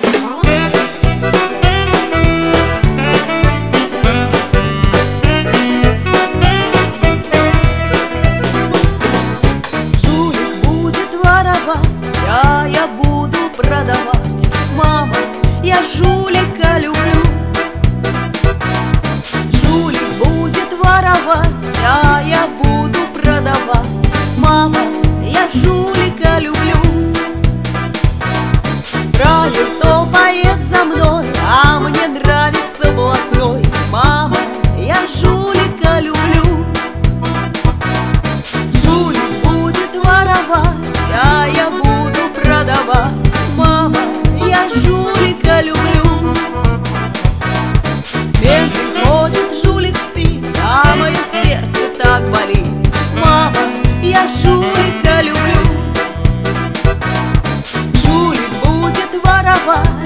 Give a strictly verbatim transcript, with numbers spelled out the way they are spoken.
А я буду продавать. Мама, я жулика люблю. Жулик будет воровать, а я буду продавать. Мама, я жулика люблю. Правил топает за мной, а мне нравится блатной. Мама, я жулика люблю. Жулик будет воровать, а я буду продавать. Мама, я жулика люблю. Бедный ходит, жулик спит, а мое сердце так болит. Мама, я жулика люблю. Жулик будет воровать,